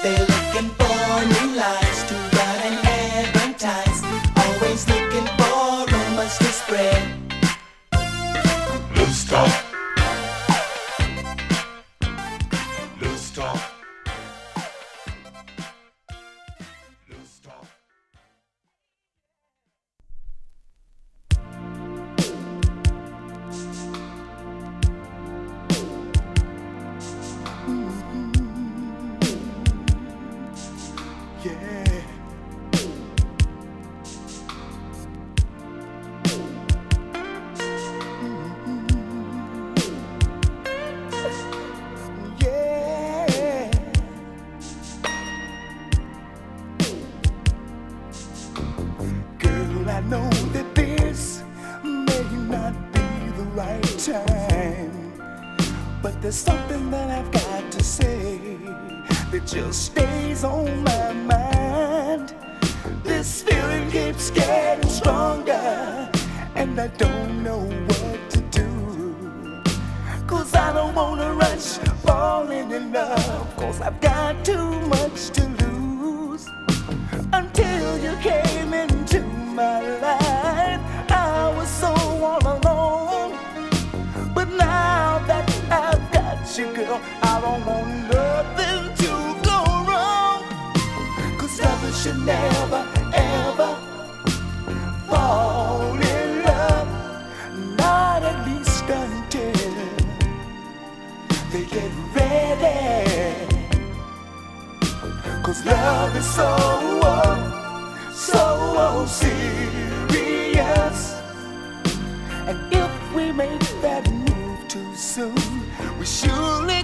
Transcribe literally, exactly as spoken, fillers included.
They're looking for new lies to run and advertise. Always looking for rumors to spread. Loose talk. Loose talk. Loose talk. Yeah. Yeah. Girl, I know that this may not be the right time, but there's something that I've got to say that just stays on my mind. This feeling keeps getting stronger, and I don't know what to do. Cause I don't wanna rush falling in love, cause I've got too much to lose. Until you came into my life, I was so all alone. But now that I've got you, girl, I don't want nothing to go wrong. Cause lovers should never, ever fall in love. Not at least until they get ready. Cause love is so, so serious. And if we make that move too soon, we surely